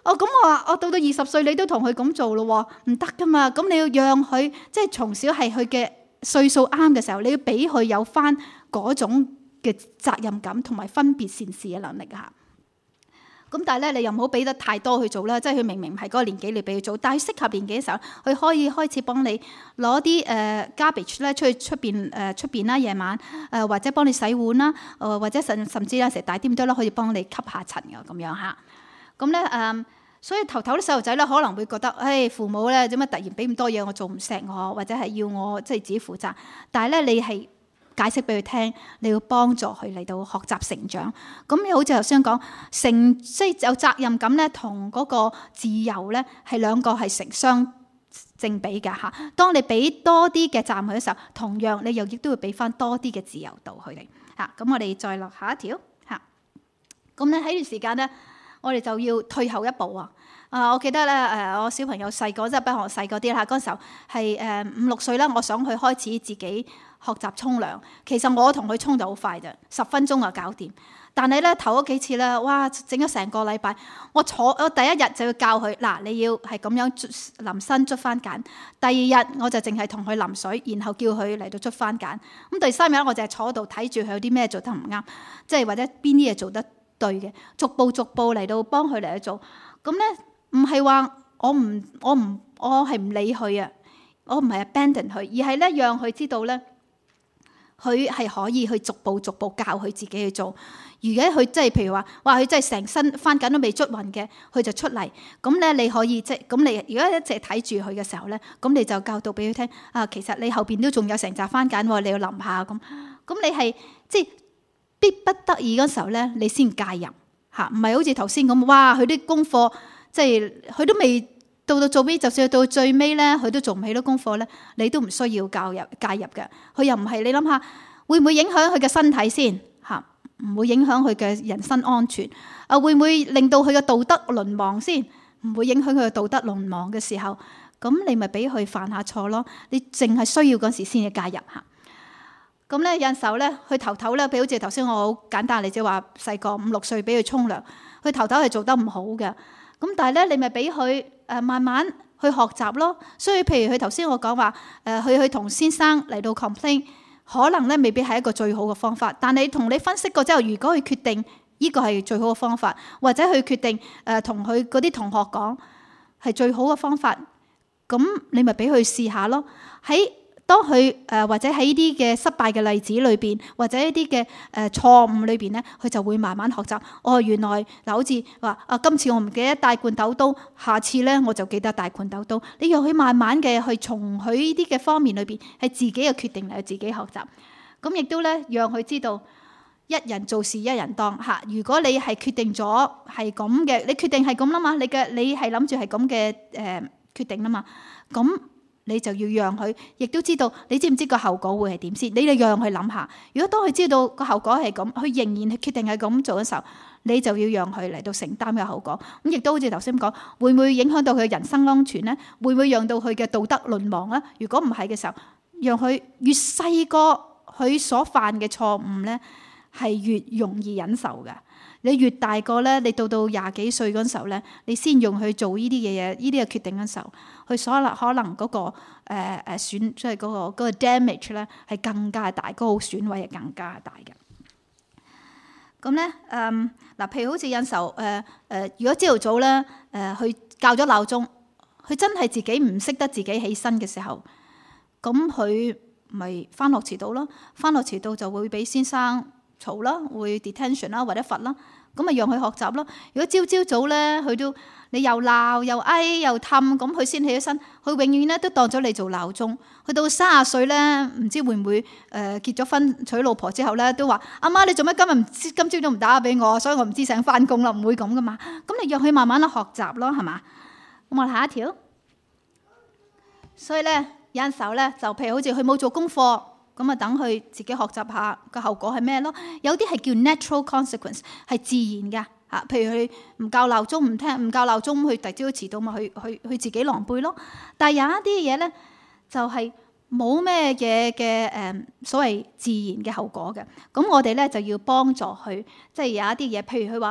咁我到20歲你都同佢咁做咯，唔得噶嘛。咁你要讓佢即係從小係佢嘅歲數啱嘅時候，你要俾佢有翻嗰種嘅責任感同埋分別善事嘅能力嚇。咁但係咧，你又唔好俾得太多去做啦。即係佢明明唔係嗰個年紀，你俾佢做，但係適合年紀嘅時候，佢可以開始幫你攞啲garbage 咧出去出邊啦，夜晚或者幫你洗碗啦，或者甚至咧成大啲咁多啦，可以幫你吸下塵嘅咁樣嚇。咁咧所以頭啲細路仔咧可能會覺得，父母咧點解突然俾咁多嘢我做唔錫我，或者係要我即係自己負責。但係咧你係解釋俾佢聽，你要幫助佢嚟到學習成長。咁你好似頭先講即係有責任感咧，同嗰個自由咧係兩個係成相正比嘅嚇。當你俾多啲嘅責任佢嘅時候，同樣你又亦都會俾翻多啲嘅自由度佢哋嚇。咁我哋再落下一條嚇。咁咧喺呢段時間咧，我哋就要退後一步啊！我記得咧我小朋友細個即係比我細個啲啦，嗰陣時候係5、6歲啦，我想佢開始自己學習沖涼。其實我同佢沖就好快啫，10分鐘就搞掂。但係咧頭嗰幾次咧，哇，整咗成個禮拜。我第一日就要教佢嗱，你要係咁樣淋身捽番梘。第二日我就淨係同佢淋水，然後叫佢嚟到捽番梘。咁第3日我就係坐喺度睇住佢有啲咩做得唔啱，即係或者邊啲嘢做得對嘅，逐步嚟到幫佢嚟去做。咁咧唔係話我係唔理佢啊，我唔係 abandon 佢，而係咧讓佢知道咧，佢係可以去逐步教佢自己去做。如果佢即係譬如話，哇，佢真係成身番梘都未捽勻嘅，佢就出嚟。咁咧你可以即係咁，你如果一直睇住佢嘅時候咧，咁你就教導俾佢聽啊，其實你後邊都仲有成紮番梘喎，你要淋下咁。咁你係即係逼不得已嗰時候咧，你先介入嚇，唔係好似頭先咁，哇，佢啲功課即係佢都未到最尾，就算到最尾咧，佢都做唔起啲功課咧，你都唔需要介入嘅。佢又唔係，你諗下會唔會影響佢嘅身體先嚇？唔會影響佢嘅人身安全啊？會唔會令到佢嘅道德淪亡先？唔會影響佢嘅道德淪亡嘅時候，咁你咪俾佢犯下錯咯。你淨係需要嗰時先至介入嚇。咁咧有陣時候咧，佢頭咧，譬如好似頭先我好簡單例子話，細個5、6歲俾佢沖涼，佢頭係做得唔好嘅。咁但係咧，你咪俾佢慢慢去學習咯。所以譬如佢頭先我講話去同先生嚟到 complain， 可能咧未必係一個最好嘅方法。但係同你分析過之後，如果佢決定呢個係最好嘅方法，或者佢決定同佢嗰啲同學講係最好嘅方法，咁你咪俾佢試下咯。當佢或者喺呢啲嘅失敗嘅例子裏邊，或者一啲嘅錯誤裏邊咧，佢就會慢慢學習。原來嗱，好似話今次我唔記得帶罐頭刀，下次咧我就記得帶罐頭刀。你讓佢慢慢嘅去從佢呢啲嘅方面裏邊，係自己嘅決定嚟自己學習。咁亦都咧，讓佢知道一人做事一人當嚇。如果你係決定咗係咁嘅，你決定係咁啦嘛，你係諗住係咁嘅決定啦嘛，咁。你就要讓佢，亦都知道你知唔知個後果會係點先？你就讓佢諗下。如果當佢知道個後果係咁，佢仍然決定係咁做嘅時候，你就要讓佢嚟到承擔嘅後果。咁亦都好似頭先講，會唔會影響到佢嘅人身安全呢？會唔會讓到佢嘅道德淪亡呢？如果唔係嘅時候，讓佢越細個佢所犯嘅錯誤呢，係越容易忍受嘅。你越大個咧，你到20幾歲嗰陣時候咧，你先用去做呢啲嘢，呢啲嘅決定嗰陣時候，佢可能嗰個損，即係嗰個 damage 咧係更加大，嗰個損毀係更加大嘅。咁咧嗱，譬如好似有陣時候如果朝頭早咧去校咗鬧鐘，佢真係自己唔識得自己起身嘅時候，咁佢咪返學遲到咯，返學遲到就會俾先生嘈啦，會 detention 啦，或者罰啦，咁咪讓佢學習咯。如果朝早咧，佢都你又鬧又嗌又氹，咁佢先起咗身，佢永遠咧都當咗你做鬧鐘。去到30歲咧，唔知會唔會結咗婚娶老婆之後咧，都話阿媽你做咩今朝都唔打俾我，所以我唔知醒翻工啦，唔會咁噶嘛。咁你讓佢慢慢去學習咯，係嘛？咁我下一條。所以咧有陣時候咧，就譬如好似佢冇做功課。咁啊，等佢自己學習下個後果係咩咯？有啲係叫 natural consequence， 係自然嘅嚇。譬如佢唔校鬧鐘，唔聽唔校鬧鐘，佢第二朝遲到嘛，佢自己狼狽咯。但係有一啲嘢咧，就係冇咩嘢嘅所謂自然嘅後果嘅。咁我哋咧就要幫助佢，即係有一啲嘢，譬如佢話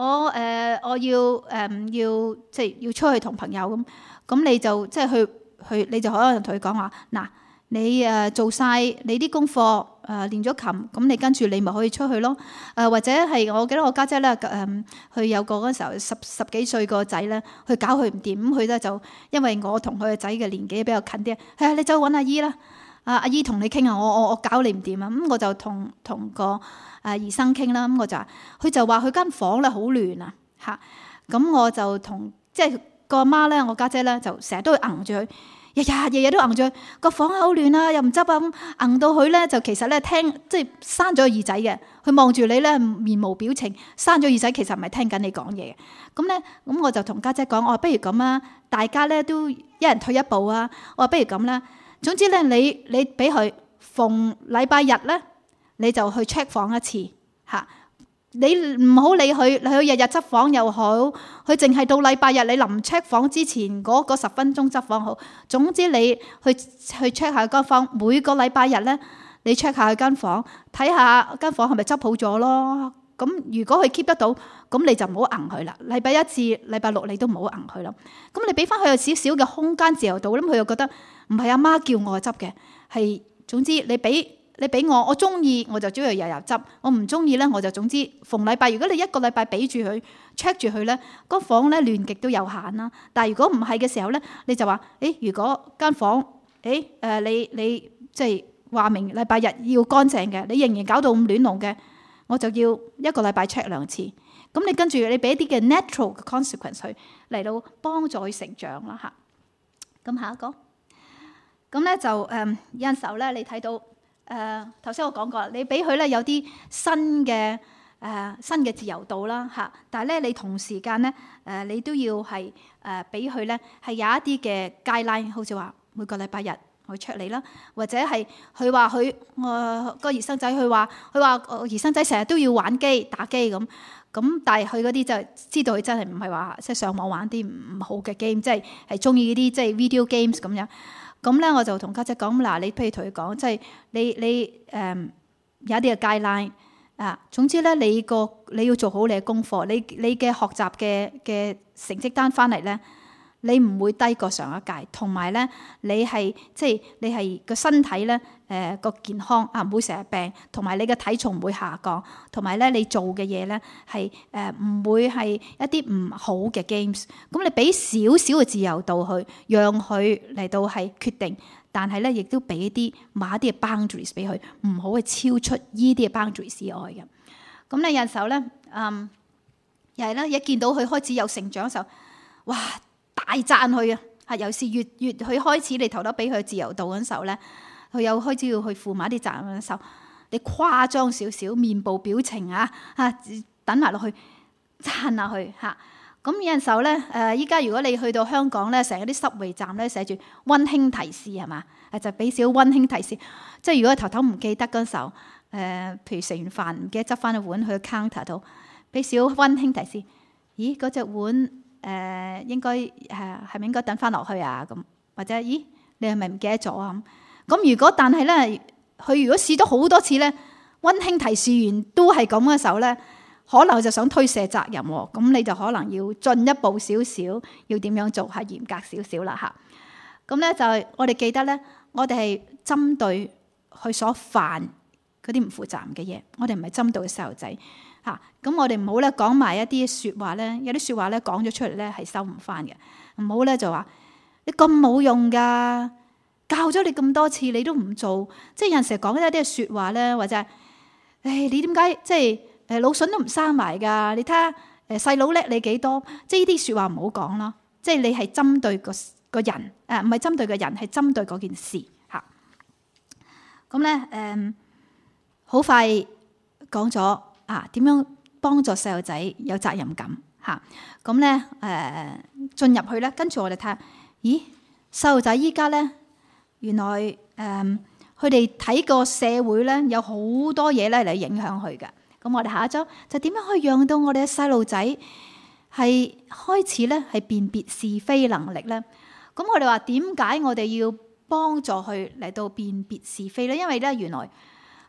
我要即係要出去同朋友咁你就即係去你就可能同佢講話嗱，你做晒你啲功課練咗琴，咁你跟住你咪可以出去咯。或者係我記得我家姐咧佢有個嗰時候十幾歲個仔咧，佢搞佢唔掂，咁佢咧就因為我同佢個仔嘅年紀比較近啲，你走去揾阿姨啦，阿姨同你傾下，我搞你唔掂啊，咁我就同個醫生傾啦，咁我就話佢就話佢間房咧好亂啊嚇，咁我就同即係個阿媽咧，我家姐咧就成日都會揞住佢。日日都揞住佢個房好亂啊，又唔執啊，咁揞到佢咧就其實咧聽即係閂咗耳仔嘅，佢望住你咧面無表情，閂咗耳仔其實唔係聽緊你講嘢嘅。咁我就同家姐講，我話不如咁啊，大家咧都一人退一步啊。我話不如咁啦，總之咧你俾佢逢禮拜日咧你就去 check 房一次嚇。你唔好理佢，你日日執房又好，佢淨係到禮拜日你臨 check 房之前嗰10分鐘執房好。總之你去 check 下間房，每個禮拜日咧你 check 下佢間房，睇下間房係咪執好咗咯。咁如果佢 keep 得到，咁你就唔好揞佢啦。禮拜一至禮拜六你都唔好揞佢啦。咁你俾翻佢有少少嘅空間自由度，咁佢又覺得唔係阿媽叫我執嘅，係總之你俾我中意我就中意日日執，我唔中意咧我就總之逢禮拜。如果你一個禮拜俾住佢 check 住佢咧，個房咧亂極都有限啦。但係如果唔係嘅時候咧，你就話如果間房你即係話明禮拜日要乾淨嘅，你仍然搞到咁亂龍嘅，我就要一個禮拜 check 2次。咁你跟住你俾一啲嘅 natural 嘅 consequence 去嚟到幫助佢成長啦嚇。咁下一個，咁咧就有陣時候咧你睇到。頭先我講過，你俾佢咧有啲新嘅自由度啦嚇，但係咧你同時間咧你都要係俾佢咧係有一啲嘅 guideline，好似話每個禮拜日去 check 你啦，或者係佢話佢個兒生仔佢話兒生仔成日都要玩機打機咁，但係佢嗰啲就知道佢真係唔係話即係上網玩啲唔好嘅 game，即係中意啲即係 video games 咁樣。咁咧我就同家姐講嗱，你譬如同佢講，即係你有一啲嘅 guideline 啊，總之咧你要做好你嘅功課，你嘅學習嘅成績單翻嚟咧，你唔會低過上一屆，同埋咧你係即係你係個身體咧個健康啊，唔會成日病，同埋你嘅體重唔會下降，同埋咧你做嘅嘢咧係唔會係一啲唔好嘅 games。咁你俾少少嘅自由度去，讓佢嚟到係決定，但係咧亦都俾啲某一啲嘅 boundaries 俾佢，唔好去超出依啲嘅 boundaries 以外嘅。咁咧有陣時候咧又係咧一見到佢開始有成長嘅時候，哇！大讚佢啊！尤其是越佢開始你頭頭俾佢自由度嗰陣時候咧，佢又開始要去負埋啲責任嘅時候，你誇張少少面部表情等埋落去讚下佢嚇。咁有陣時候咧依家如果你去到香港咧，成日啲Subway站咧寫住溫馨提示係嘛？就俾少溫馨提示，即係如果頭頭唔記得嗰陣時候譬如食完飯唔記得執翻個碗去 counter 度，俾少溫馨提示。咦，嗰隻碗應該係咪應該等翻落去啊？咁或者咦，你係咪唔記得咗啊？咁如果但係咧，佢如果試咗好多次咧，溫馨提示完都係咁嘅時候咧，可能就想推卸責任喎。咁你就可能要進一步少少，要點樣做係嚴格少少啦嚇。咁咧就係我哋記得咧，我哋係針對佢所犯嗰啲唔負責任嘅嘢，我哋唔係針對細路仔。咁我哋唔好咧講埋一啲説話咧，有啲説話咧講咗出嚟咧係收唔翻嘅。唔好咧就話你咁冇用㗎，教咗你咁多次你都唔做，即係有陣時講一啲説話咧，或者係你點解即係腦筍都唔生埋㗎？你睇下細佬叻你幾多？即係呢啲説話唔好講咯。即係你係針對個人唔係針對個人，係針對嗰件事嚇。咁咧好快講咗。點樣幫助細路仔有責任感嚇？咁咧進入去咧，跟住我哋睇下，咦，細路仔依家咧原來佢哋睇個社會咧有好多嘢咧嚟影響佢嘅。咁我哋下一周就點樣可以讓到我哋嘅細路仔係開始咧係辨別是非能力咧？咁我哋話點解我哋要幫助佢嚟到辨別是非咧？因為咧原來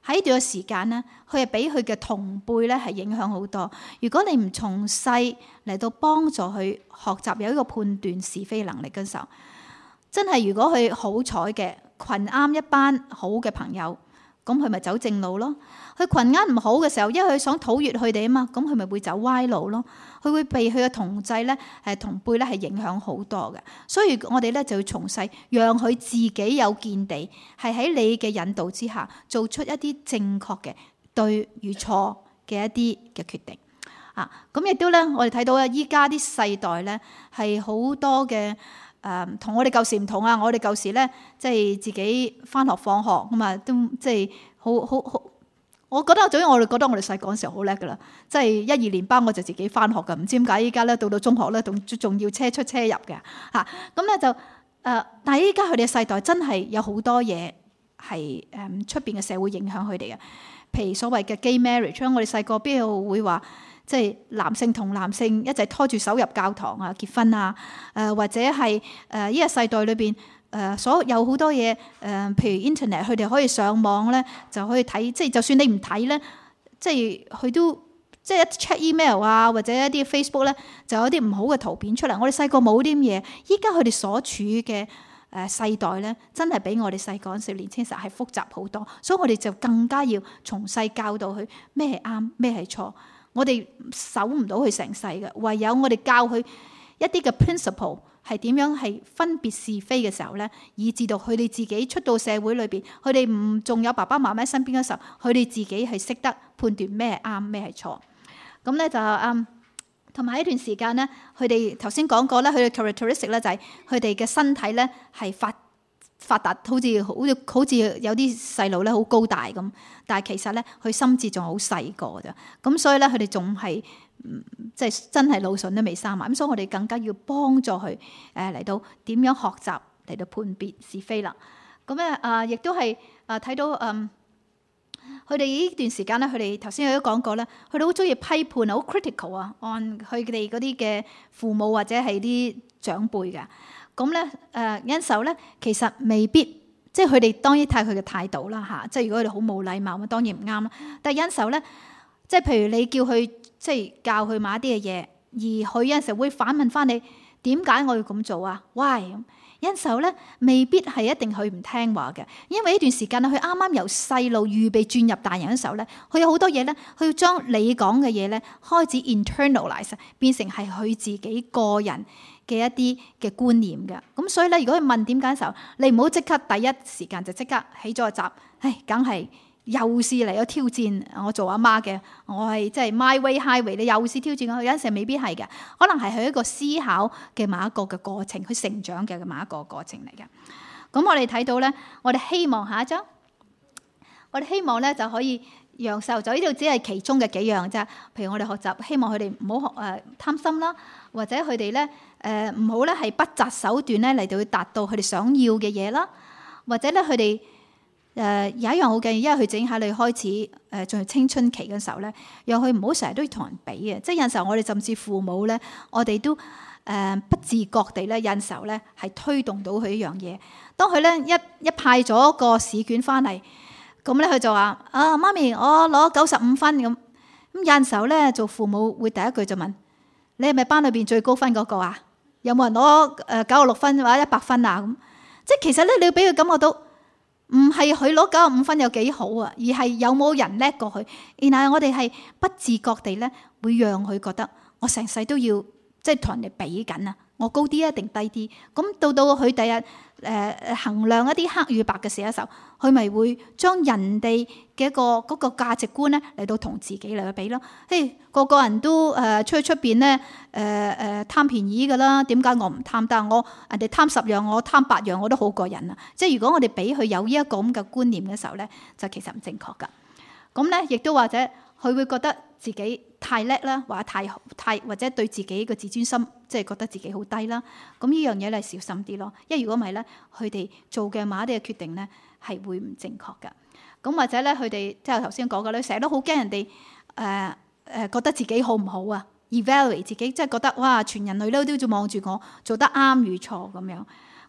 喺呢段嘅時間咧，佢係俾佢嘅同輩咧係影響好多。如果你唔從細嚟到幫助佢學習有一個判斷是非能力嘅時候，真係如果佢好彩嘅群啱一班好嘅朋友，咁佢咪走正路咯。佢群啱唔好嘅時候，因為佢想討悅佢哋啊嘛，咁佢咪會走歪路咯。佢會被佢嘅同儕咧同輩咧係影響好多嘅。所以我哋咧就要從細讓佢自己有見地，係喺你嘅引導之下做出一啲正確嘅對與錯嘅一啲嘅決定啊。咁亦都咧，我哋睇到啊，依家啲世代咧係好多嘅。同我哋舊時唔同啊！我哋舊時咧，即係自己返學放學咁啊，都即係好。我覺得總之我哋覺得我哋細個嗰時候好叻噶啦，即係1、2年班我就自己返學噶，唔知點解依家咧到中學咧仲要車出車入嘅嚇。咁咧就但係依家佢哋嘅世代真係有好多嘢係出邊嘅社會影響佢哋嘅，譬如所謂嘅 gay marriage， 我哋細個邊度會話？即係男性同男性一齊拖住手入教堂啊結婚啊，或者係呢個世代裏邊所有好多嘢譬如 internet 佢哋可以上網咧就可以睇，即係就算你唔睇咧，即係佢都即係一 check email 啊或者一啲 Facebook 咧就有啲唔好嘅圖片出嚟。我哋細個冇啲嘢，依家佢哋所處嘅世代咧真係比我哋細個嗰時年青時係複雜好多，所以我哋就更加要從細教導佢咩係啱咩係錯。我哋守唔到佢成世嘅，唯有我哋教佢一啲嘅 principle 係點樣係分別是非嘅時候咧，以至到佢哋自己出到社會裏邊，佢哋唔仲有爸爸媽媽喺身邊嘅時候，佢哋自己係識得判斷咩係啱咩係錯。咁咧就同埋呢段時間咧，佢哋頭先講過咧，佢嘅 characteristic 咧就係佢哋嘅身體咧係發達，好似有啲細路咧好高大咁，但係其實咧佢心智仲好細個啫。咁所以咧佢哋仲係即係真係腦筍都未生埋。咁所以我哋更加要幫助佢嚟到點樣學習嚟到判別是非啦。咁咧亦都係睇到佢哋呢段時間咧，佢哋頭先有都講過咧，佢哋好中意批判好 critical 啊，按佢哋嗰啲嘅父母或者係啲長輩嘅。咁咧有陣時候咧，其實未必即係佢哋當然睇佢嘅態度啦嚇。即係如果佢哋好冇禮貌咁，當然唔啱啦。但係有陣時候咧，即係譬如你叫佢即係教佢某一啲嘅嘢，而佢有陣時候會反問翻你點解我要咁做啊 ？Why？ 有陣時候咧，未必係一定佢唔聽話嘅，因為呢段時間咧，佢啱啱由細路預備轉入大人嘅時候咧，佢有好多嘢咧，佢要將你講嘅嘢咧開始 internalize 變成係佢自己個人嘅一啲嘅觀念嘅。咁所以咧，如果佢問點解嘅時候，你唔好即刻第一時間就即刻起咗個閘，梗係又試嚟咗挑戰我做阿媽嘅，我係即係 my way highway， 你又試挑戰我，有陣時未必係嘅，可能係佢一個思考嘅某一個嘅過程，佢成長嘅某一個過程嚟嘅。咁我哋睇到咧，我哋希望下一章，我哋希望咧就可以讓細路仔，呢度只係其中嘅幾樣啫。譬如我哋學習，希望佢哋唔好貪心啦，或者佢哋咧唔好咧係不擇手段咧嚟到去達到佢哋想要嘅嘢啦，或者咧佢哋有一樣好緊要，因為佢整下你開始仲係青春期嘅時候咧，讓佢唔好成日都要同人比嘅。即係有陣時候我哋甚至父母咧，我哋都不自覺地咧，有陣時候咧係推動到佢一樣嘢。當佢咧一派咗個試卷翻嚟，咁咧佢就話：媽咪，我攞95分咁。咁有陣時候咧，做父母會第一句就問：你係咪班裏邊最高分嗰個啊？有冇人攞96分或者100分啊？咁即係其實咧，你要俾佢感覺到。唔係佢攞95分有幾好啊，而係有冇人叻過佢。然後我哋係不自覺地咧，會讓佢覺得我成世都要即係同人哋比緊啊，我高啲一定低啲。咁到佢第日衡量一啲黑與白嘅時候，佢咪會將人哋嘅嗰個價值觀咧嚟到同自己嚟去比咯。個個人都出邊咧貪便宜㗎啦，點解我唔貪？但係人哋貪10樣，我貪8樣，我都好過癮啊！即係如果我哋俾佢有呢一個咁嘅觀念嘅時候咧，就其實唔正確㗎。咁咧，亦都或者佢會覺得自己太叻啦，或者太或者對自己個自尊心即係覺得自己好低啦。咁呢樣嘢咧小心啲咯，因為如果唔係咧，佢哋做嘅某一啲嘅決定咧係會唔正確㗎。咁或者咧，佢哋即係頭先講嘅咧，成日都好驚人哋覺得自己好唔好啊 ？evaluate 自己，即係覺得哇，全人類都要望住我做得啱與錯咁樣。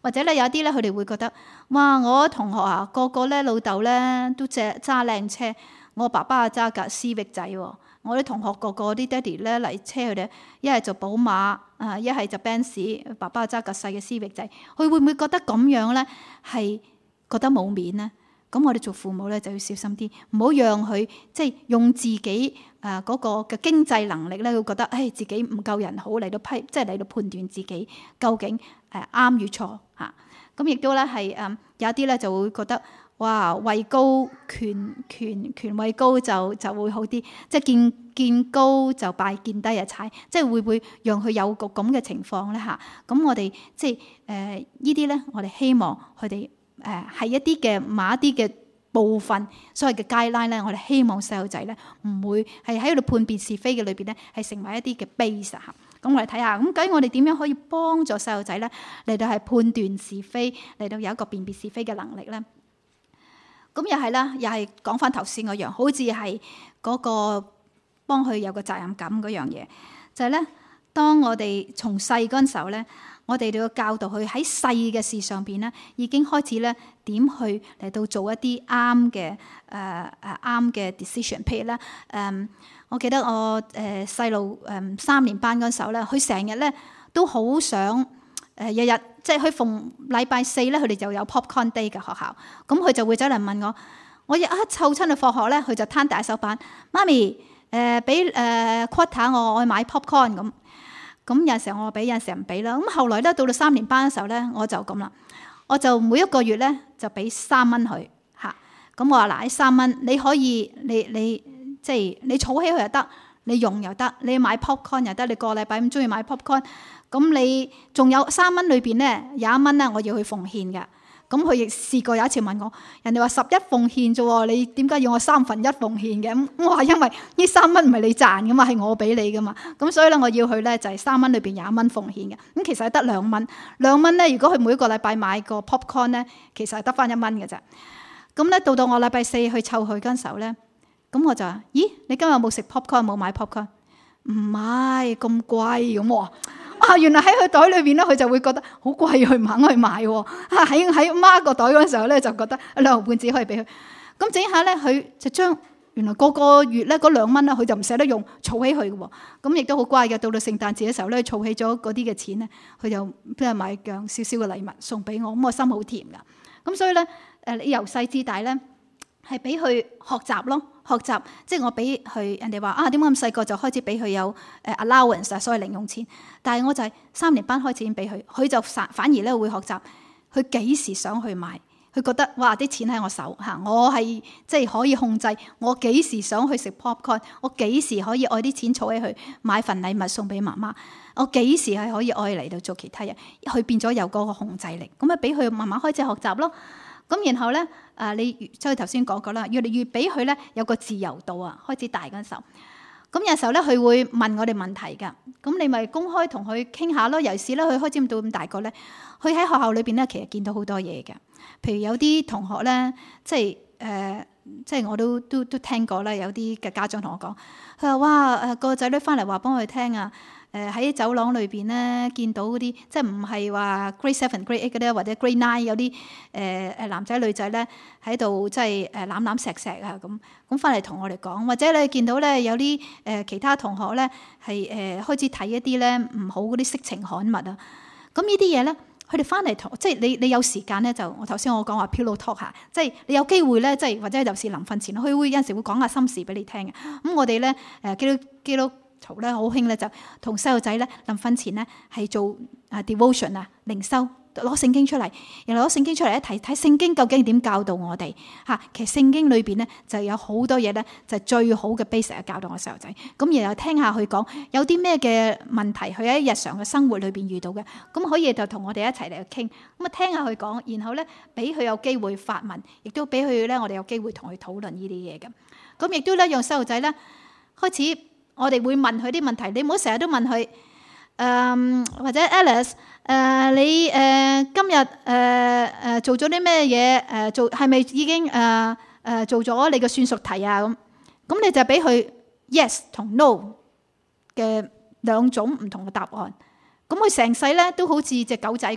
或者咧有啲咧佢哋會覺得，哇！我同學啊，個個咧老豆咧都揸靚車，我爸爸啊揸架思域仔喎。我啲同學個個啲爹哋咧嚟車佢哋，一係就寶馬啊，一係就 Benz， 爸爸揸架細嘅思域仔。佢會唔會覺得咁樣咧係覺得冇面咧？咁我哋做父母咧就要小心啲，唔好讓佢即係用自己嗰個嘅經濟能力咧，會覺得自己唔夠人好嚟到即係嚟到判斷自己究竟啱與錯嚇。咁亦都咧係有一啲咧就會覺得。哇！位高權位高就會好啲，即係見高就拜，見低就踩，即係會唔會讓佢有個咁嘅情況咧嚇？咁我哋即係呢啲咧，我哋希望佢哋係一啲嘅某一啲嘅部分，所謂嘅 guideline 咧，我哋希望細路仔咧唔會係喺度判別是非嘅裏邊咧，係成為一啲嘅 base 嚇。咁我哋睇下，咁究竟我哋點樣可以幫助細路仔咧嚟到係判斷是非，嚟到有一個辨別是非嘅能力咧？咁又係啦，又係講翻頭先嗰樣，好似係嗰個幫佢有個責任感嗰樣嘢，就係咧，當我哋從細嗰陣時候咧，我哋都要教導佢喺細嘅事上邊咧，已經開始咧點去嚟到做一啲啱嘅啱嘅 decision。譬如咧我記得我細路3年班嗰陣時候咧，佢成日咧都好想。日日即係佢逢禮拜4咧，佢哋就有 popcorn day 嘅學校，咁佢就會走嚟問我一湊親去放學咧，佢就攤大手板，媽咪俾quota 我去買 popcorn 咁。咁有陣時候我俾，有陣時候唔俾啦。咁後來咧到3年班嘅時候咧，我就咁啦，我就每一個月咧就俾3蚊佢嚇。咁我話嗱，呢3蚊你可以你即係你儲起佢又得，你用又得，你買 popcorn 又得，你個禮拜咁中意買 popcorn。咁你仲有3蚊裏邊咧，有1蚊咧，我要去奉獻嘅。咁佢亦試過有一次問我，人哋話11奉獻啫喎，你點解要我1/3奉獻嘅？咁我話因為呢3蚊唔係你賺噶嘛，係我俾你噶嘛。咁所以咧，我要去咧就係3蚊裏邊有1蚊奉獻嘅。咁其實係得2蚊，2蚊咧，如果佢每個禮拜買個 popcorn 咧，其實係得翻1蚊嘅啫。咁咧到我禮拜4去湊佢嗰陣時候咧，咁我就話：咦，你今日有冇食 popcorn？ 冇買 popcorn？ 唔買咁貴咁喎。原來喺佢袋裏邊咧，佢就會覺得好貴，佢唔肯去買喎。喺媽個袋嗰陣時候咧，就覺得2毫半紙可以俾佢。咁整下咧，佢就將原來個月咧嗰2蚊咧，佢就唔捨得用，儲起佢嘅喎。咁亦都好乖嘅。到聖誕節嘅時候咧，儲起咗嗰啲嘅錢咧，佢就即係買樣少少嘅禮物送俾我。咁我心好甜噶。咁所以咧，你由細至大咧，係俾佢學習咯。學習即係我俾佢，人哋話點解咁細個就開始俾佢有allowance 所謂零用錢，但係我就係3年班開始已經俾佢，佢就反而咧會學習佢幾時想去買，佢覺得哇啲錢喺我手嚇，我係即係可以控制我幾時想去食 popcorn， 我幾時可以愛啲錢儲起去買份禮物送俾媽媽，我幾時係可以愛嚟到做其他嘢，佢變咗有嗰個控制力，咁啊俾佢慢慢開始學習咯。咁然後咧，你即係頭先講過啦，越嚟越俾佢咧有個自由度啊，開始大嗰陣時候。咁有時候咧，佢會問我哋問題㗎。咁你咪公開同佢傾下咯。尤其是咧，佢開始到咁大個咧，佢喺學校裏邊咧，其實見到好多嘢嘅。譬如有啲同學咧，即係我都聽過啦。有啲嘅家長同我講，佢話：哇，個仔女翻嚟話幫佢聽啊。喺走廊裏邊咧，見到嗰啲即係唔係話 grade 7、grade 8嗰啲，或者 grade 9有啲男仔女仔咧喺度即係攬攬錫錫啊咁翻嚟同我哋講，或者你見到咧有啲其他同學咧係開始睇一啲咧唔好嗰啲色情刊物啊，咁呢啲嘢咧，佢哋翻嚟同即係你有時間咧就我頭先我講話 pillow talk 下，即係你有機會咧，即係或者有時臨瞓前，佢會有陣時會講下心事俾你聽嘅。咁我哋咧基督徒咧好興咧就同細路仔咧臨瞓前咧係做devotion 啊靈修，攞聖經出嚟，然後攞聖經出嚟一睇睇聖經究竟點教導我哋嚇。其實聖經裏邊咧就有好多嘢咧就係最好嘅 basic 教導我細路仔。咁然後聽下佢講有啲咩嘅問題，佢喺日常嘅生活裏邊遇到嘅，咁可以就同我哋一齊嚟傾。咁啊聽下佢講，然後咧俾佢有機會發問，亦都俾佢咧我哋有機會同佢討論呢啲嘢嘅。咁亦都咧讓細路仔咧開始。我哋會問佢啲問題，你唔好成日都問佢，或者 Alice，你今日做咗啲咩嘢？做係咪已經做咗你嘅算術題啊？咁你就俾佢 yes 同 no 嘅2種唔同嘅答案。咁佢成世咧都好似隻狗仔咁，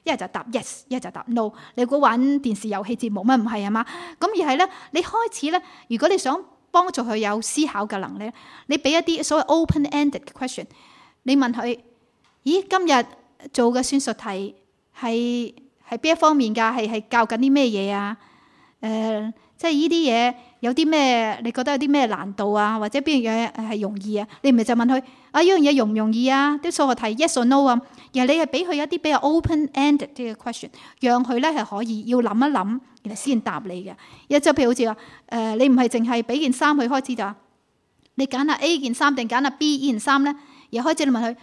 一係就答 yes， 一係就答 no。你估玩電視遊戲節目咩？唔係啊嘛。咁而係咧，你開始咧，如果你想幫助佢有思考嘅能力，你俾一啲所謂 open-ended 嘅 question， 你問佢：咦，今日做嘅算術題係邊一方面㗎？係教緊啲咩嘢啊？即係呢啲嘢有啲咩？你覺得有啲咩難度啊？或者邊樣嘢係容易啊？你唔係就問佢啊，呢樣嘢容唔容易啊？啲數學題 yes or no 啊？而係你係俾佢一啲比較 open-ended 啲嘅 question， 讓佢咧係可以要諗一諗，然後先答你嘅。一就譬如好似話你唔係淨係俾件衫佢開始就，你揀下 A 件衫定揀下 B 件衫咧？而開始你問佢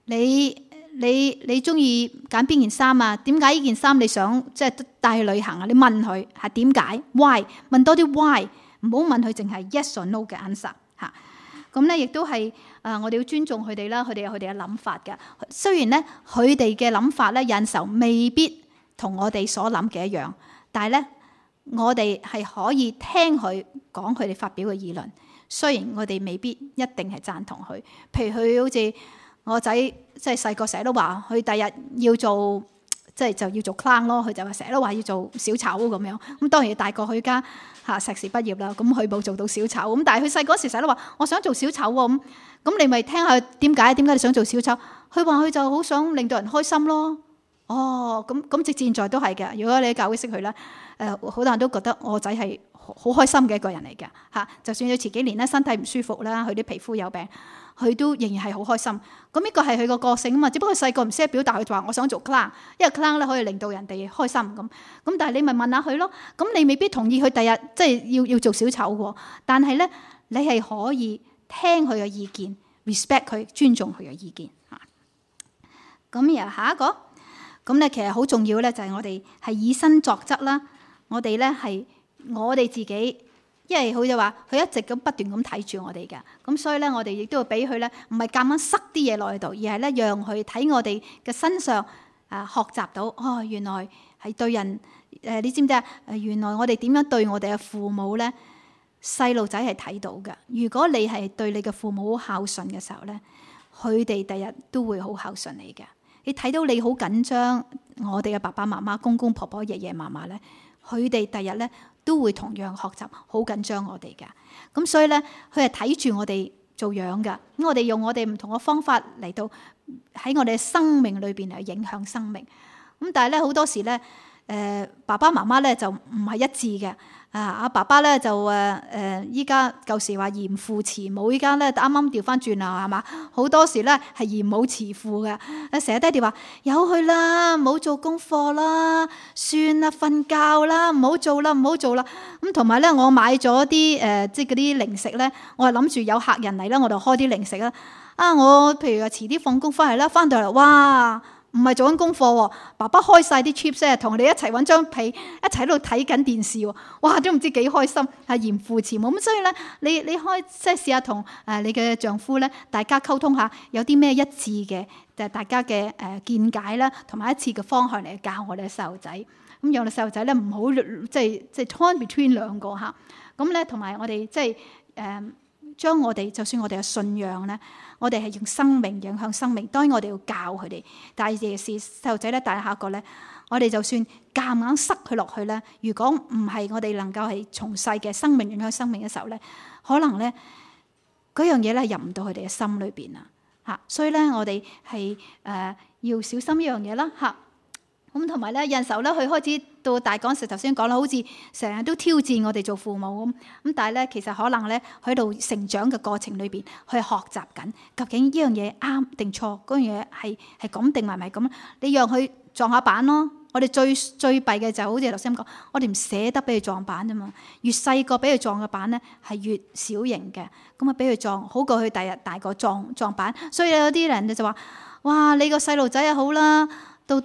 你中意揀邊件衫啊？點解呢件衫你想即係帶去旅行啊？你問佢係點解 why， 問多啲 why， 唔好問佢淨係 yes or no 嘅 answer 嚇。咁咧亦都係我哋要尊重佢哋啦，佢哋有佢哋嘅諗法嘅。雖然咧佢哋嘅諗法咧有陣時候未必同我哋所諗嘅一樣，但係咧我哋係可以聽佢講佢哋發表嘅議論。雖然我哋未必一定係贊同佢，譬如佢好似我仔即係細個成日都話佢第日要做即係就要做 clown 咯，佢就話成日都話要做小丑咁樣。咁當然大個佢而家碩士畢業啦，咁佢冇做到小丑。咁但係佢細個嗰時成日都話我想做小丑喎。咁你咪聽下點解你想做小丑？佢話佢就好想令到人開心咯。哦，咁直至現在都係嘅。如果你喺教會識佢咧，好多人都覺得我仔係好開心嘅一個人嚟嘅嚇。就算佢前幾年咧身體唔舒服啦，佢啲皮膚有病，佢都仍然係好開心。咁呢個係佢個個性啊嘛。只不過細個唔識得表達，佢就話我想做 clown， 因為 clown 咧可以令到人哋開心咁。咁但係你咪問下佢咯。咁你未必同意佢第日即係要做小丑喎。但係咧，你係可以聽佢嘅意見 ，respect 佢，尊重佢嘅意見嚇。咁然後下一個，咁咧其實好重要咧，就係我哋係以身作則啦。我哋咧係我哋自己。因為佢就話佢一直咁不斷咁睇住我哋嘅，咁所以咧我哋亦都要俾佢咧，唔係夾硬塞啲嘢落去度，而係咧讓佢睇我哋嘅身上學習到哦，原來係對人你知唔知啊？原來我哋點樣對我哋嘅父母咧，細路仔係睇到嘅。如果你係對你嘅父母好孝順嘅時候咧，佢哋第日都會好孝順你嘅。你睇到你好緊張，我哋嘅爸爸媽媽、公公婆婆、爺爺嫲嫲咧，佢哋第日咧都會同樣學習好緊張我哋嘅。咁所以咧，佢係睇住我哋做樣噶。咁我哋用我哋唔同嘅方法嚟到喺我哋嘅生命裏邊嚟影響生命。咁但係咧好多時咧，爸爸媽媽咧就唔係一致嘅。阿爸爸咧就依家舊時話嚴父慈母，依家咧啱啱調翻轉啦，係嘛？好多時咧係嚴母慈父嘅。成日爹哋話由佢啦，唔好做功課啦，算啦，瞓覺啦，唔好做啦，唔好做啦。咁同埋咧，我買咗啲即係嗰啲零食咧，我係諗住有客人嚟啦，我就開啲零食啦。我譬如話遲啲放工翻嚟啦，翻到嚟哇！唔係做緊功課喎，爸爸開晒啲 chips 咧，同你一齊揾張被，一齊喺度睇緊電視喎，哇！都唔知幾開心，係嚴父慈母咁。所以咧，你開即係試下同你嘅丈夫咧，大家溝通下，有啲咩一致嘅，就係大家嘅見解啦，同埋一致嘅方向嚟教我哋嘅細路仔。咁讓我哋細路仔咧唔好即係 torn between 兩個嚇。咁咧同埋我哋即係將我哋就算我哋嘅信仰咧。我哋係用生命影響生命，當然我哋要教佢哋，但係亦是細路仔咧，大下一個咧，我哋就算夾硬塞佢落去咧，如果唔係我哋能夠係從細嘅生命影響生命嘅時候咧，可能咧嗰樣嘢咧入唔到佢哋嘅心裏邊啊嚇，所以咧我哋係要小心呢樣嘢啦嚇。咁同埋咧，有陣時候咧，佢開始到大講時，頭先講啦，好似成日都挑戰我哋做父母咁。但係咧，其實可能咧喺度成長嘅過程裏邊，去學習緊究竟呢樣嘢啱定錯，嗰樣嘢係咁定係咪咁？你讓佢撞下板咯。我哋最弊嘅就好似頭先講，我哋唔捨得俾佢撞板啫嘛。越細個俾佢撞嘅板咧，係越小型嘅，咁啊俾佢撞好過佢第日大個撞板。所以有啲人就話：哇，你個細路仔啊好啦。到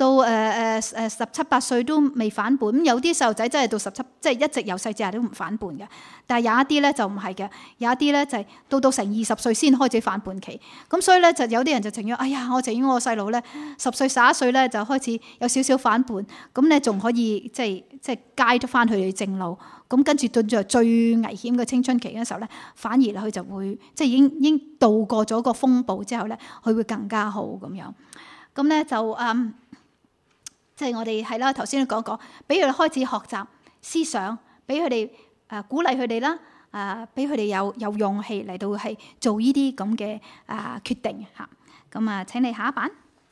17、18歲都未反叛，咁有啲細路仔真係到17，即係一直由細至大都唔反叛嘅。但係有一啲咧就唔係嘅，有一啲咧就係到成20歲先開始反叛期。咁所以咧就有啲人就情願，哎呀，我情願我細路咧10歲11歲咧就開始有少少反叛，咁咧仲可以即係 guide 翻佢哋正路。咁跟住到咗最危險嘅青春期嘅時候咧，反而佢就會即係已經度過咗個風暴之後咧，佢會更加好咁樣。咁咧就即係我哋係啦，頭先都講過，俾佢哋開始學習思想，俾佢哋鼓勵佢哋啦，俾佢哋有勇氣嚟到係做呢啲咁嘅決定嚇。咁請你下一版。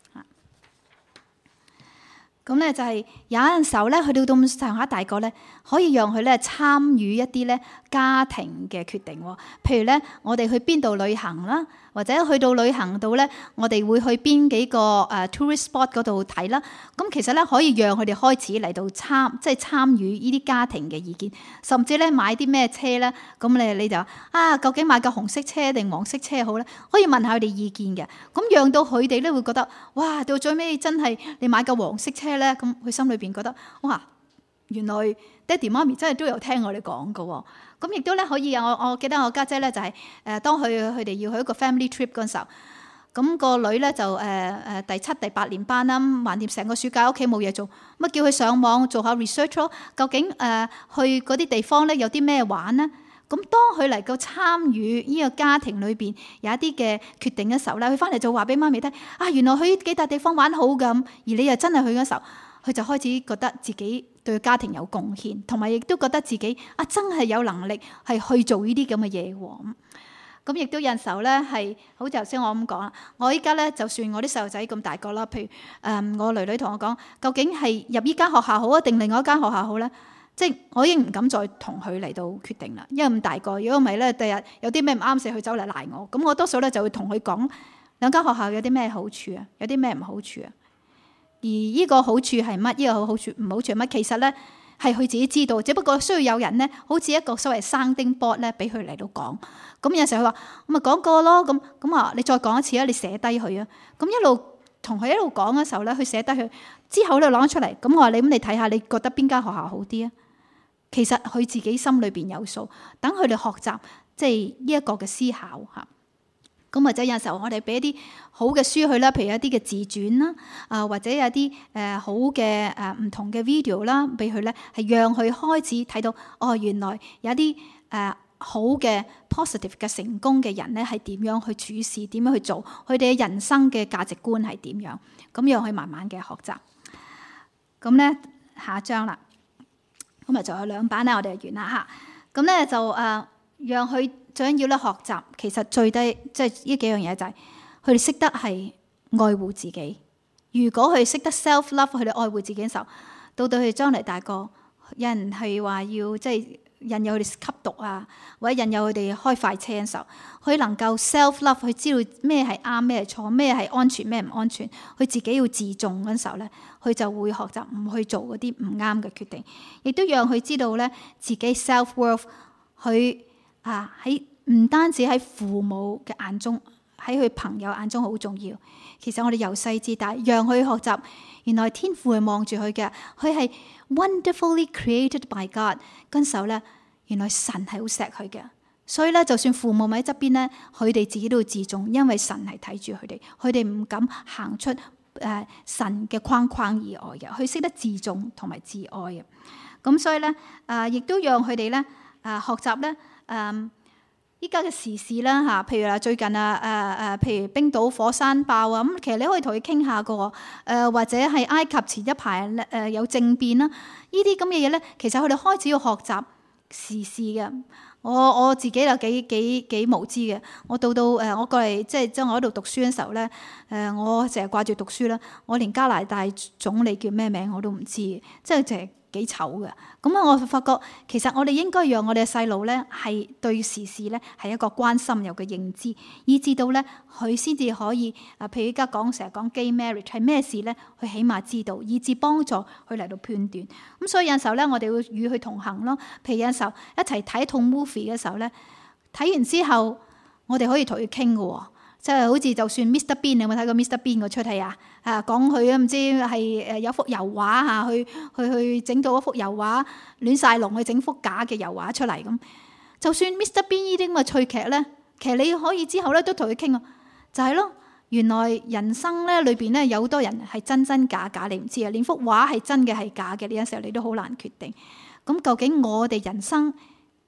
咁咧就係有陣時候咧，去到咁上下大個咧，可以讓佢咧參與一啲咧家庭嘅決定。譬如咧，我哋去邊度旅行啦，或者去到旅行度咧，我哋會去邊幾個tourist spot 嗰度睇啦。咁其實咧可以讓佢哋開始嚟到參與呢啲家庭嘅意見，甚至咧買啲咩車咧，咁你就究竟買個紅色車定黃色車好咧？可以問下佢哋意見嘅。咁讓到佢哋咧會覺得，哇！到最尾真係你買個黃色車咧，咁佢心裏邊覺得，哇！原來爹哋媽咪真係都有聽我哋講㗎。咁亦都咧可以我記得我家姐咧就係當佢哋要去一個 family trip 嗰陣時候，咁個女咧就第7、第8年班啦，橫掂成個暑假屋企冇嘢做，咁叫佢上網做下 research 咯。究竟去嗰啲地方咧有啲咩玩呢？咁當佢嚟夠參與呢個家庭裏邊有一啲嘅決定嘅時候咧，佢翻嚟就話俾媽咪聽，原來去幾笪地方玩好咁，而你又真係去嘅時候，佢就開始覺得自己對家庭有貢獻，同埋亦都覺得自己真係有能力係去做呢啲咁嘅嘢喎。咁亦都有陣時候咧係，好似頭先我咁講啦，我依家咧就算我啲細路仔咁大個啦，譬如我女女同我講，究竟係入依間學校好啊，定另外一間學校好咧？即係我已經唔敢再同佢嚟到決定啦，因為咁大個，如果唔係咧，第日有啲咩唔啱食，佢走嚟賴我。咁我多數咧就會同佢講兩間學校有啲咩好處啊，有啲咩唔好處啊。而呢個好處係乜？呢個好處唔好處係乜？其實咧係佢自己知道，只不過需要有人咧，好似一個所謂 sounding board 咧，俾佢嚟到講。咁有時候佢話我咪講過咯，咁你再講一次啊，你寫低佢啊。咁一路同佢一路講嘅時候咧，佢寫低佢之後咧攞出嚟。咁我話你睇下，你覺得邊間學校好啲啊？其實佢自己心裏邊有數，等佢哋學習即係呢一個嘅思考嚇。咁或者有時候我哋俾一啲好嘅書佢啦，譬如一啲嘅自傳啦，或者有啲好嘅唔同嘅 video 啦，俾佢咧係讓佢開始睇到原來有一啲好嘅 positive 嘅成功嘅人咧係點樣去處事，點樣去做，佢哋嘅人生嘅價值觀係點樣，咁讓佢慢慢嘅學習。咁咧下一章啦。咁就有2版咧，我哋就完啦嚇。咁咧就讓佢最緊要咧學習，其實最低即係呢幾樣嘢就係佢哋識得係愛護自己。如果佢識得 self love，佢哋愛護自己嘅時候，到佢哋將來大個，有人係話要即係引誘佢哋吸毒啊，或者引誘佢哋開快車嘅時候，佢能夠 self love，佢知道咩係啱，咩係錯，咩係安全，咩唔安全，佢自己要自重嗰陣時候咧，佢就會學習唔去做嗰啲唔啱嘅決定，亦都讓佢知道咧自己 self worth， 佢喺唔單止喺父母嘅眼中，喺佢朋友眼中好重要。其實我哋由細至大，讓佢學習，原來天父係望住佢嘅，佢係 wonderfully created by God。嗰時候咧，原來神係好錫佢嘅，所以咧，就算父母喺側邊咧，佢哋自己都要自重，因為神係睇住佢哋，佢哋唔敢行出神嘅框框以外嘅，佢識得自重同埋自愛嘅。咁所以咧，亦都讓佢哋咧學習咧依家嘅時事啦嚇，譬如話最近譬如冰島火山爆啊，咁其實你可以同佢傾下個或者係埃及前一排有政變啦，呢啲咁嘅嘢咧，其實佢哋開始要學習時事嘅。我自己又幾無知嘅。我到我過嚟即係我喺度讀書嘅時候咧，我成日掛住讀書啦，我連加拿大總理叫咩名我都唔知，即係淨係幾醜嘅。咁我發覺其實我哋應該讓我哋嘅細路咧係對時事咧係一個關心，有個認知，以至到咧佢先至可以譬如依家成日講 gay marriage 係咩事咧，佢起碼知道，以至幫助佢嚟到判斷。咁所以有陣時候咧，我哋會與佢同行咯。譬如有陣時候一齊睇一套 movie 嘅時候咧，睇完之後我哋可以同佢傾嘅，即係好似就算 Mr Bean， 你有冇睇過 Mr Bean 嗰出戲啊？講佢唔知係有幅油畫嚇，去整到一幅油畫亂晒龍，去整幅假嘅油畫出嚟咁。就算 Mr Bean 呢啲咁嘅趣劇咧，其實你可以之後咧都同佢傾啊，就係咯，原來人生咧裏邊咧有好多人係真真假假，你唔知啊，連幅畫係真嘅係假嘅，呢陣時候你都好難決定。咁究竟我哋人生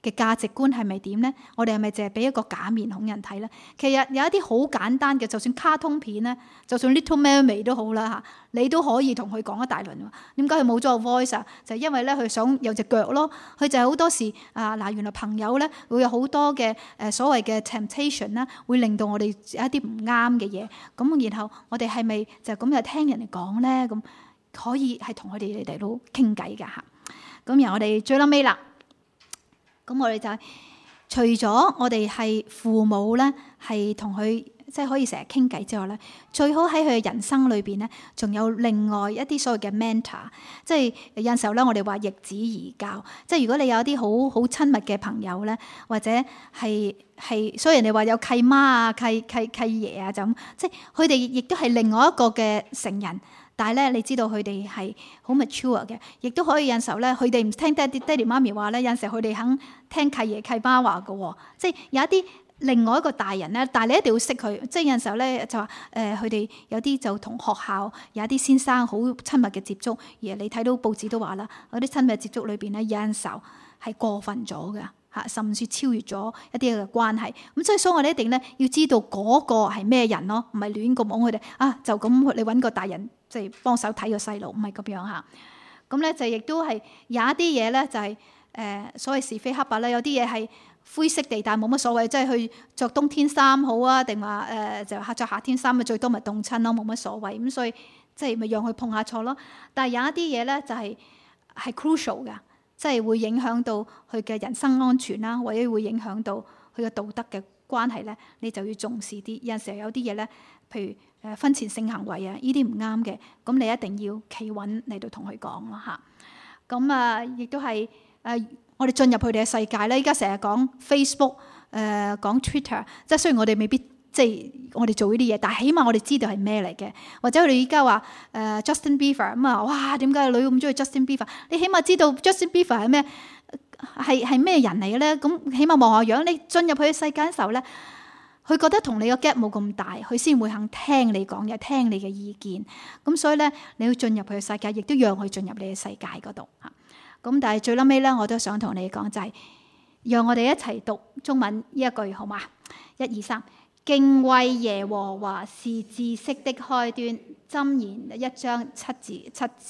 嘅價值觀係咪點咧？我哋係咪淨係俾一個假面孔人睇咧？其實有一啲好簡單嘅，就算卡通片咧，就算 Little Mermaid 都好啦嚇，你都可以同佢講一大輪喎。點解佢冇咗個 voice 啊？就係因為咧佢想有隻腳咯。佢就係好多時原來朋友咧會有好多嘅所謂嘅 temptation 啦，會令到我哋有一啲唔啱嘅嘢。咁然後我哋係咪就咁又聽人哋講咧？咁可以係同佢哋嚟到傾偈㗎嚇。咁然後我哋最撚尾啦，咁我哋就係除咗我哋係父母咧，係同佢即係可以成日傾偈之外咧，最好喺佢嘅人生裏邊咧，仲有另外一啲所謂嘅 mentor， 即係有陣時候咧，我哋話易子而教，即係如果你有一啲好親密嘅朋友咧，或者係，所以人哋話有契媽啊、契爺啊，就咁，即係佢哋亦都係另外一個嘅成人。但係咧，你知道佢哋係好 mature 嘅，亦都可以有陣時候咧，佢哋唔聽爹哋媽咪話咧，有陣時候佢哋肯聽契爺契媽話嘅喎。即係有一啲另外一個大人咧，但係你一定要識佢。即係有陣時候咧就話佢哋有啲就同學校有一啲先生好親密嘅接觸，而你睇到報紙都話啦，嗰啲親密嘅接觸裏邊咧，有陣時候係過分咗嘅嚇，甚至超越咗一啲嘅關係。咁所以我哋一定咧要知道嗰個係咩人咯，唔係亂咁講佢哋啊，就咁你揾個大人。即係幫手睇個細路，唔係咁樣嚇。咁咧就亦都係有一啲嘢咧，就係所謂是非黑白咧。有啲嘢係灰色地帶，冇乜所謂。即係去着冬天衫好啊，定話就着夏天衫啊，最多咪凍親咯，冇乜所謂。咁所以即係咪讓佢碰下錯咯？但係有一啲嘢咧就係 crucial 嘅，即係會影響到佢嘅人身安全啦，或者會影響到佢嘅道德嘅關係咧，你就要重視啲。有陣時候有啲嘢咧，譬如婚前性行為啊，呢啲唔啱嘅，咁你一定要企穩嚟到同佢講咯嚇。咁亦都係我哋進入佢哋嘅世界咧。依家成日講 Facebook，講 Twitter， 即係雖然我哋未必即係我哋做呢啲嘢，但係起碼我哋知道係咩嚟嘅。或者佢哋依家話Justin Bieber 咁啊，哇點解女咁中意 Justin Bieber？ 你起碼知道 Justin Bieber 係咩？係咩人嚟嘅咧？咁起碼望下樣，你進入佢嘅世界嘅時候咧，佢覺得同你個 gap 冇咁大，佢先會肯聽你講嘢，聽你嘅意見。咁所以咧，你要進入佢嘅世界，亦都讓佢進入你嘅世界嗰度嚇。咁但係最撚尾咧，我都想同你講就係，讓我哋一齊讀中文呢一句好嘛？1、2、3，敬畏耶和華是知識的開端。箴言1章7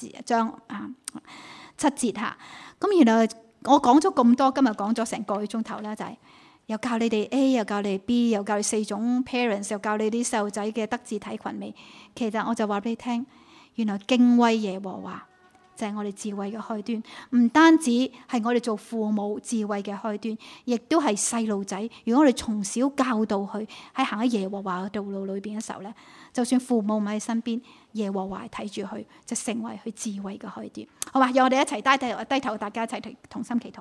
節嚇。咁原來我講咗咁多，今日講咗成個幾鐘頭咧，就係。又教你哋 A， 又教你哋 B， 又教你4種 parents， 又教你啲細路仔嘅德智體群美。其實我就話俾你聽，原來敬畏耶和華就係我哋智慧嘅開端。唔單止係我哋做父母智慧嘅開端，亦都係細路仔。如果我哋從小教導佢喺行喺耶和華嘅道路裏邊嘅時候咧，就算父母唔喺身邊，耶和華睇住佢，就成為佢智慧嘅開端。好嘛，讓我哋一齊低頭，大家一齊同心祈禱。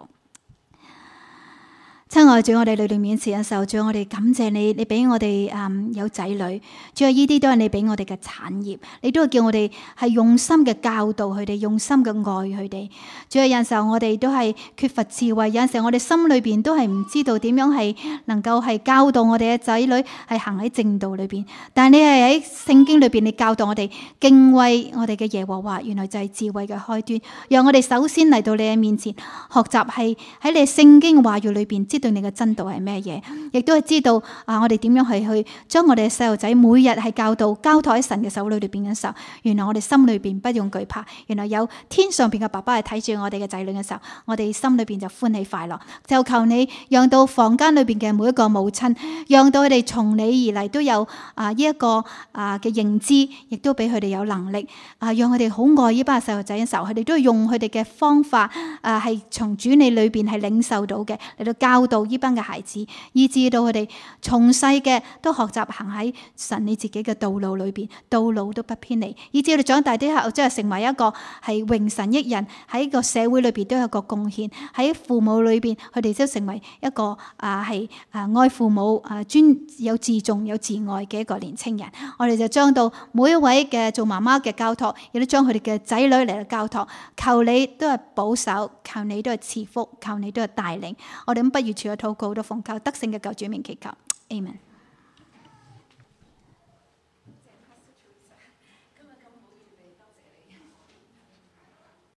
親愛主，我哋嚟到面前嘅時候，主，我哋感謝你，你俾我哋有仔女，主啊，呢啲都係你俾我哋嘅產業，你都係叫我哋係用心嘅教導佢哋，用心嘅愛佢哋。主啊，有陣時候我哋都係缺乏智慧，有陣時候我哋心裏邊都係唔知道點樣係能夠係教導我哋嘅仔女係行喺正道裏邊。但係你係喺聖經裏邊，你教導我哋敬畏我哋嘅耶和華，原來就係智慧嘅開端。讓我哋首先嚟到你嘅面前學習，係喺你聖經嘅話語裏邊。知道你嘅真道係咩嘢，亦都係知道我哋點樣係去將我哋嘅細路仔每日係教導交託喺神嘅手裏邊嘅時候，原來我哋心裏邊不用懼怕，原來有天上邊嘅爸爸係睇住我哋嘅仔女嘅時候，我哋心裏邊就歡喜快樂。就求你讓到房間裏邊嘅每一個母親，讓到佢哋從你而嚟都有呢一個嘅認知，亦都俾佢哋有能力讓佢哋好愛呢班細路仔嘅時候，佢哋都要用佢哋嘅方法係從主你裏邊係領受到嘅嚟到教導呢班嘅孩子，以至到佢哋從細嘅都學習行喺神你自己嘅道路裏邊，道路都不偏離，以至佢哋長大啲後即係成為一個係榮神益人，喺個社會裏邊都有個貢獻，喺父母裏邊佢哋都成為一個係愛父母有自重有自愛嘅一個年青人。我哋就將到每一位嘅做媽媽嘅交託，亦都將佢哋嘅仔女嚟到交託，求你都係保守，求你都係賜福，求你都係帶領。我哋咁不如除咗禱告，都奉靠得勝嘅救主名祈求，阿們。